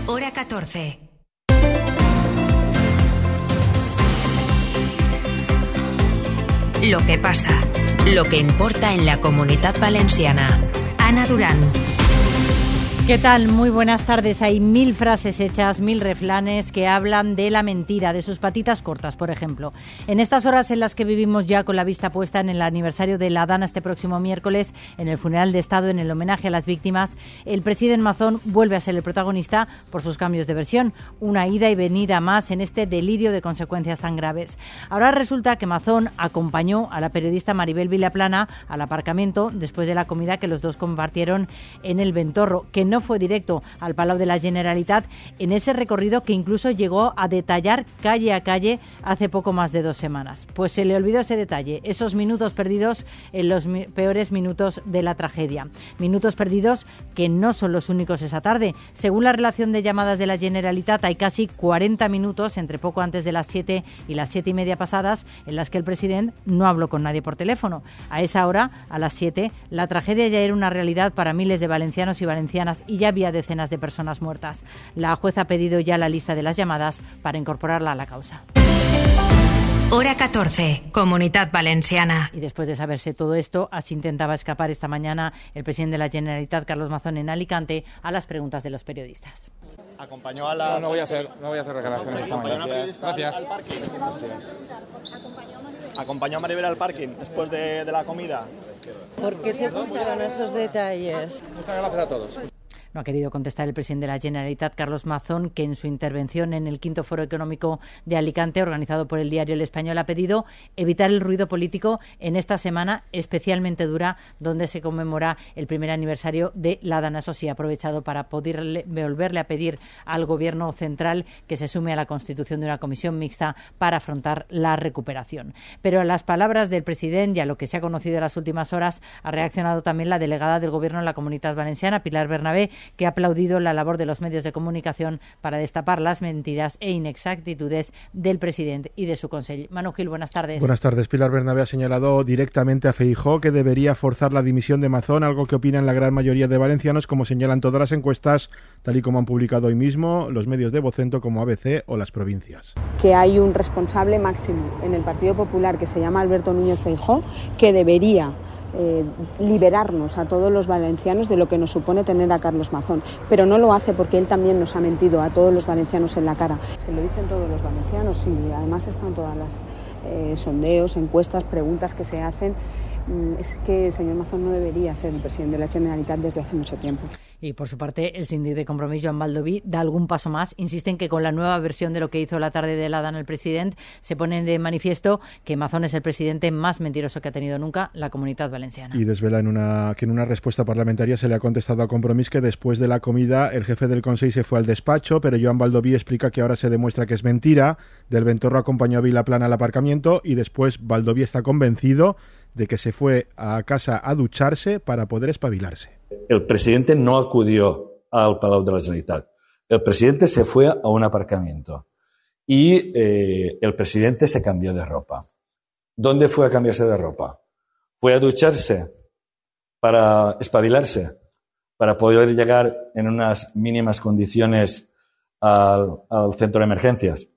Hora 14. Lo que pasa, lo que importa en la Comunitat Valenciana. Ana Durán. ¿Qué tal? Muy buenas tardes. Hay 1000 frases hechas, 1000 refranes que hablan de la mentira, de sus patitas cortas, por ejemplo. En estas horas en las que vivimos ya con la vista puesta en el aniversario de la Dana este próximo miércoles, en el funeral de Estado, en el homenaje a las víctimas, el presidente Mazón vuelve a ser el protagonista por sus cambios de versión. Una ida y venida más en este delirio de consecuencias tan graves. Ahora resulta que Mazón acompañó a la periodista Maribel Vilaplana al aparcamiento después de la comida que los dos compartieron en el Ventorro, que no fue directo al Palau de la Generalitat, en ese recorrido que incluso llegó a detallar calle a calle hace poco más de 2 semanas. Pues se le olvidó ese detalle, esos minutos perdidos en los peores minutos de la tragedia. Minutos perdidos que no son los únicos esa tarde. Según la relación de llamadas de la Generalitat, hay casi 40 minutos entre poco antes de las 7 y las 7:30 pasadas en las que el presidente no habló con nadie por teléfono. A esa hora, a las 7, la tragedia ya era una realidad para miles de valencianos y valencianas y ya había decenas de personas muertas. La jueza ha pedido ya la lista de las llamadas para incorporarla a la causa. Hora 14, Comunitat Valenciana. Y después de saberse todo esto, así intentaba escapar esta mañana el presidente de la Generalitat, Carlos Mazón, en Alicante, a las preguntas de los periodistas. Acompañó a la... No voy a hacer declaraciones esta mañana. Gracias. Acompañó a Maribel al parking después de la comida. ¿Por qué se ocultaron esos detalles? Muchas gracias a todos. No ha querido contestar el presidente de la Generalitat, Carlos Mazón, que en su intervención en el 5º Foro Económico de Alicante, organizado por el diario El Español, ha pedido evitar el ruido político en esta semana especialmente dura, donde se conmemora el primer aniversario de la Dana. Eso sí, ha aprovechado para volverle a pedir al Gobierno central que se sume a la constitución de una comisión mixta para afrontar la recuperación. Pero a las palabras del presidente y a lo que se ha conocido en las últimas horas ha reaccionado también la delegada del Gobierno en la Comunitat Valenciana, Pilar Bernabé, que ha aplaudido la labor de los medios de comunicación para destapar las mentiras e inexactitudes del presidente y de su consejo. Manu Gil, buenas tardes. Buenas tardes. Pilar Bernabé ha señalado directamente a Feijóo que debería forzar la dimisión de Mazón, algo que opinan la gran mayoría de valencianos, como señalan todas las encuestas, tal y como han publicado hoy mismo los medios de Vocento como ABC o Las Provincias. Que hay un responsable máximo en el Partido Popular que se llama Alberto Núñez Feijóo, que debería liberarnos a todos los valencianos de lo que nos supone tener a Carlos Mazón, pero no lo hace porque él también nos ha mentido a todos los valencianos en la cara. Se lo dicen todos los valencianos y además están todas las sondeos, encuestas, preguntas que se hacen. Es que el señor Mazón no debería ser el presidente de la Generalitat desde hace mucho tiempo. Y por su parte, el síndic de Compromís, Joan Baldoví, da algún paso más. Insiste en que con la nueva versión de lo que hizo la tarde de la Dana el presidente, se pone de manifiesto que Mazón es el presidente más mentiroso que ha tenido nunca la Comunitat Valenciana. Y desvela que en una respuesta parlamentaria se le ha contestado a Compromís que después de la comida el jefe del Consell se fue al despacho, pero Joan Baldoví explica que ahora se demuestra que es mentira. Del Ventorro acompañó a Vilaplana al aparcamiento y después Baldoví está convencido de que se fue a casa a ducharse para poder espabilarse. El presidente no acudió al Palau de la Generalitat. El presidente se fue a un aparcamiento y el presidente se cambió de ropa. ¿Dónde fue a cambiarse de ropa? Fue a ducharse para espabilarse, para poder llegar en unas mínimas condiciones al centro de emergencias.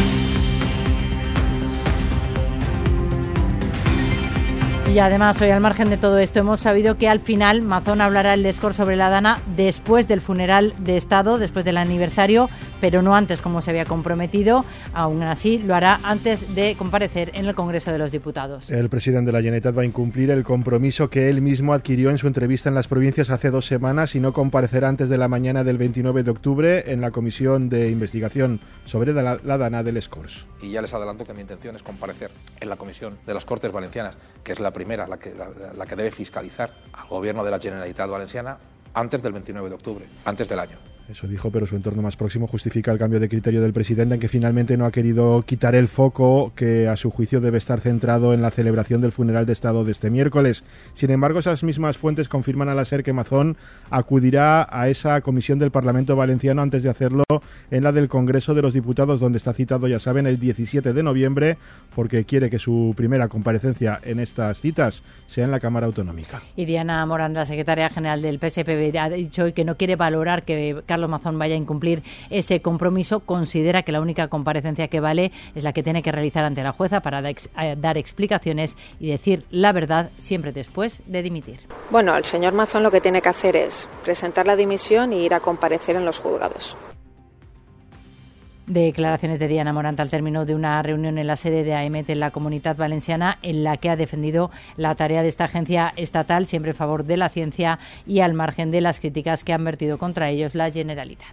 Y además, hoy, al margen de todo esto, hemos sabido que al final Mazón hablará el Lescor sobre la Dana después del funeral de Estado, después del aniversario, pero no antes, como se había comprometido. Aún así, lo hará antes de comparecer en el Congreso de los Diputados. El presidente de la Generalitat va a incumplir el compromiso que él mismo adquirió en su entrevista en Las Provincias hace 2 semanas y no comparecerá antes de la mañana del 29 de octubre en la comisión de investigación sobre la Dana del Escors. Y ya les adelanto que mi intención es comparecer en la comisión de las Cortes Valencianas, que es la primera, la que debe fiscalizar al Gobierno de la Generalitat Valenciana antes del 29 de octubre, antes del año. Eso dijo, pero su entorno más próximo justifica el cambio de criterio del presidente en que finalmente no ha querido quitar el foco que a su juicio debe estar centrado en la celebración del funeral de Estado de este miércoles. Sin embargo, esas mismas fuentes confirman a la SER que Mazón acudirá a esa comisión del Parlamento Valenciano antes de hacerlo en la del Congreso de los Diputados, donde está citado, ya saben, el 17 de noviembre, porque quiere que su primera comparecencia en estas citas sea en la Cámara Autonómica. Y Diana Morán, la secretaria general del PSPV, ha dicho hoy que no quiere valorar que Carlos Mazón vaya a incumplir ese compromiso, considera que la única comparecencia que vale es la que tiene que realizar ante la jueza para dar explicaciones y decir la verdad siempre después de dimitir. Bueno, el señor Mazón lo que tiene que hacer es presentar la dimisión y ir a comparecer en los juzgados. Declaraciones de Diana Morant al término de una reunión en la sede de AEMET en la Comunitat Valenciana, en la que ha defendido la tarea de esta agencia estatal, siempre en favor de la ciencia y al margen de las críticas que han vertido contra ellos la Generalitat.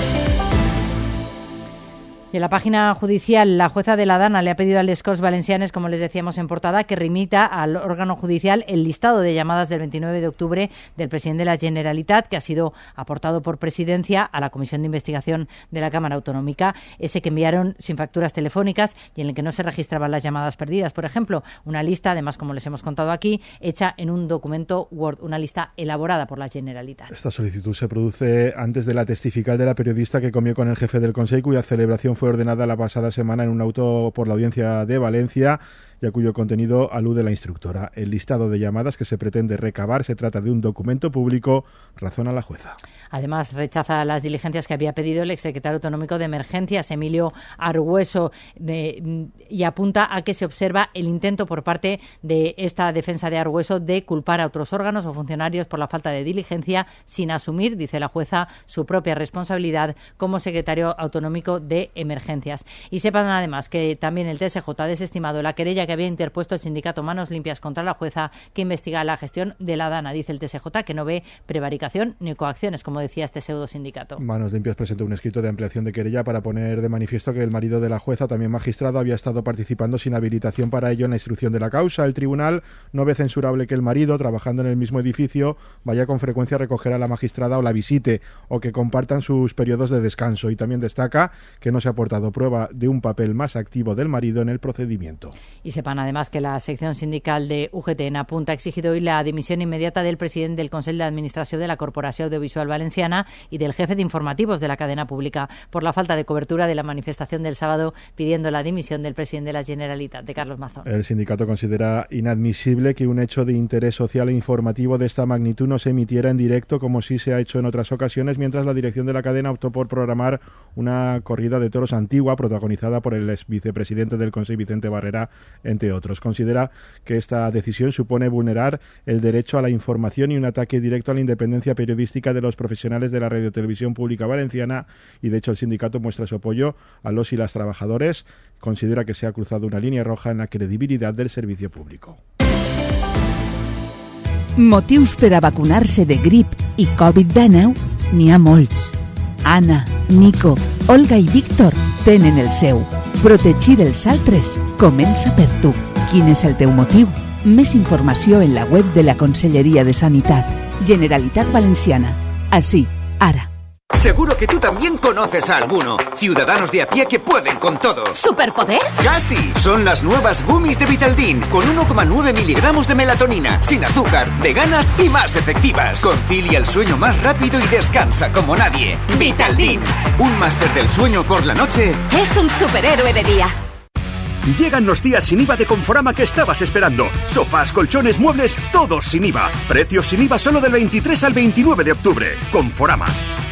Y en la página judicial, la jueza de la Dana le ha pedido a les Corts Valencianes, como les decíamos en portada, que remita al órgano judicial el listado de llamadas del 29 de octubre del presidente de la Generalitat, que ha sido aportado por Presidencia a la Comisión de Investigación de la Cámara Autonómica, ese que enviaron sin facturas telefónicas y en el que no se registraban las llamadas perdidas. Por ejemplo, una lista, además, como les hemos contado aquí, hecha en un documento Word, una lista elaborada por la Generalitat. Esta solicitud se produce antes de la testifical de la periodista que comió con el jefe del Consell, cuya celebración fue ordenada la pasada semana en un auto por la Audiencia de Valencia y a cuyo contenido alude la instructora. El listado de llamadas que se pretende recabar se trata de un documento público, razona la jueza. Además, rechaza las diligencias que había pedido el exsecretario autonómico de Emergencias, Emilio Argüeso, y apunta a que se observa el intento por parte de esta defensa de Argüeso de culpar a otros órganos o funcionarios por la falta de diligencia sin asumir, dice la jueza, su propia responsabilidad como secretario autonómico de Emergencias. Y sepan además que también el TSJ ha desestimado la querella que había interpuesto el sindicato Manos Limpias contra la jueza que investiga la gestión de la Dana. Dice el TSJ que no ve prevaricación ni coacciones, como decía este pseudo sindicato. Manos Limpias presentó un escrito de ampliación de querella para poner de manifiesto que el marido de la jueza, también magistrado, había estado participando sin habilitación para ello en la instrucción de la causa. El tribunal no ve censurable que el marido, trabajando en el mismo edificio, vaya con frecuencia a recoger a la magistrada o la visite, o que compartan sus periodos de descanso. Y también destaca que no se ha aportado prueba de un papel más activo del marido en el procedimiento. Y sepan además que la sección sindical de UGT en Apunta ha exigido hoy la dimisión inmediata del presidente del Consell d'Administració de la Corporació Audiovisual Valenciana y del jefe de informativos de la cadena pública por la falta de cobertura de la manifestación del sábado pidiendo la dimisión del presidente de la Generalitat, de Carlos Mazón. El sindicato considera inadmisible que un hecho de interés social e informativo de esta magnitud no se emitiera en directo como sí se ha hecho en otras ocasiones, mientras la dirección de la cadena optó por programar una corrida de toros antigua protagonizada por el ex vicepresidente del Consell, Vicente Barrera, entre otros. Considera que esta decisión supone vulnerar el derecho a la información y un ataque directo a la independencia periodística de los profesionales de la radiotelevisión pública valenciana, y de hecho el sindicato muestra su apoyo a los y las trabajadores. Considera que se ha cruzado una línea roja en la credibilidad del servicio público. Motius per a vacunar-se de grip i Covid-19 n'hi ha molts. Anna, Nico, Olga i Víctor tenen el seu. Protegir els altres comença per tu. Quin és el teu motiu? Més informació en la web de la Conselleria de Sanitat. Generalitat Valenciana. Así, ara. Seguro que tú también conoces a alguno. Ciudadanos de a pie que pueden con todo. ¿Superpoder? ¡Casi! Son las nuevas gummies de Vitaldin, con 1,9 miligramos de melatonina, sin azúcar, veganas y más efectivas. Concilia el sueño más rápido y descansa como nadie. Vitaldin, un máster del sueño por la noche. Es un superhéroe de día. Llegan los días sin IVA de Conforama que estabas esperando. Sofás, colchones, muebles, todos sin IVA. Precios sin IVA solo del 23 al 29 de octubre. Conforama.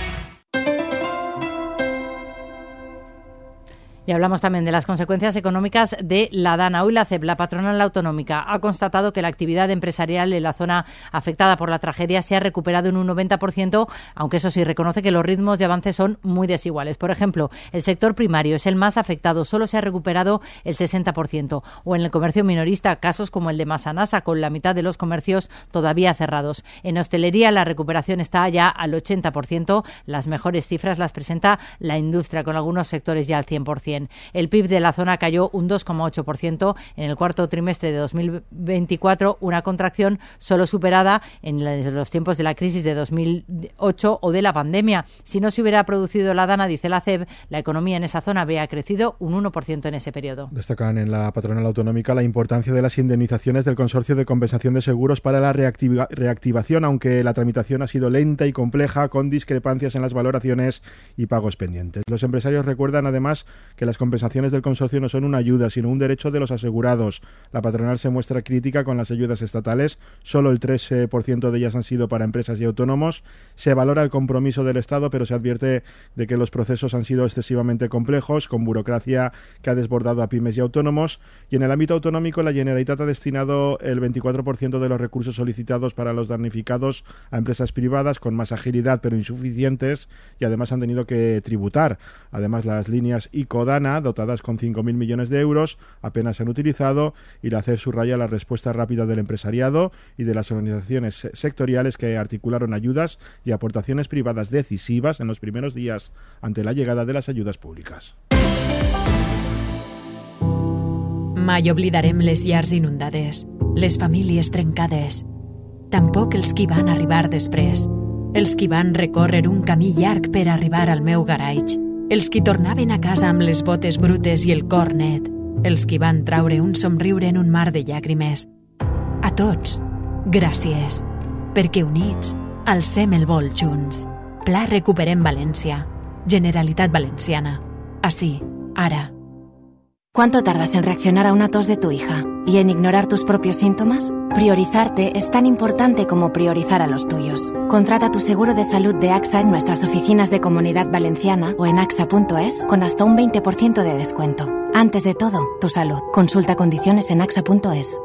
Y hablamos también de las consecuencias económicas de la Dana. Hoy la CEP, la patronal autonómica, ha constatado que la actividad empresarial en la zona afectada por la tragedia se ha recuperado en un 90%, aunque eso sí reconoce que los ritmos de avance son muy desiguales. Por ejemplo, el sector primario es el más afectado, solo se ha recuperado el 60%. O en el comercio minorista, casos como el de Masanasa, con la mitad de los comercios todavía cerrados. En hostelería la recuperación está ya al 80%. Las mejores cifras las presenta la industria, con algunos sectores ya al 100%. El PIB de la zona cayó un 2,8% en el cuarto trimestre de 2024, una contracción solo superada en los tiempos de la crisis de 2008 o de la pandemia. Si no se hubiera producido la Dana, dice la CEB, la economía en esa zona habría crecido un 1% en ese periodo. Destacan en la patronal autonómica la importancia de las indemnizaciones del Consorcio de Compensación de Seguros para la reactivación, aunque la tramitación ha sido lenta y compleja, con discrepancias en las valoraciones y pagos pendientes. Los empresarios recuerdan además que que las compensaciones del consorcio no son una ayuda, sino un derecho de los asegurados. La patronal se muestra crítica con las ayudas estatales, solo el 3% de ellas han sido para empresas y autónomos. Se valora el compromiso del Estado, pero se advierte de que los procesos han sido excesivamente complejos, con burocracia que ha desbordado a pymes y autónomos. Y en el ámbito autonómico, la Generalitat ha destinado el 24% de los recursos solicitados para los damnificados a empresas privadas con más agilidad, pero insuficientes, y además han tenido que tributar. Además, las líneas ICO-DANA, dotadas con 5.000 millones de euros, apenas se han utilizado, y la CEF subraya la respuesta rápida del empresariado y de las organizaciones sectoriales que articularon ayudas y aportaciones privadas decisivas en los primeros días ante la llegada de las ayudas públiques. Mai oblidarem les llars inundades, les famílies trencades. Tampoc els qui van arribar després, els qui van recórrer un camí llarg per arribar al meu garatge, els qui tornaven a casa amb les botes brutes i el cor net, els qui van traure un somriure en un mar de llàgrimes. A tots, gràcies, perquè units alcem el vol junts. Pla Recuperem València. Generalitat Valenciana. Así, ara. ¿Cuánto tardas en reaccionar a una tos de tu hija y en ignorar tus propios síntomas? Priorizarte es tan importante como priorizar a los tuyos. Contrata tu seguro de salud de AXA en nuestras oficinas de Comunidad Valenciana o en axa.es con hasta un 20% de descuento. Antes de todo, tu salud. Consulta condiciones en axa.es.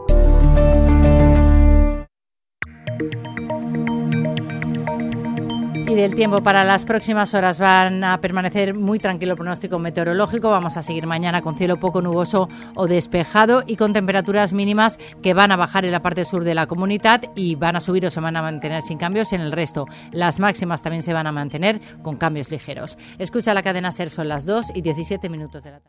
Y del tiempo para las próximas horas van a permanecer muy tranquilo el pronóstico meteorológico. Vamos a seguir mañana con cielo poco nuboso o despejado y con temperaturas mínimas que van a bajar en la parte sur de la comunidad y van a subir o se van a mantener sin cambios en el resto. Las máximas también se van a mantener con cambios ligeros. Escucha la cadena SER, son las 2:17 de la tarde.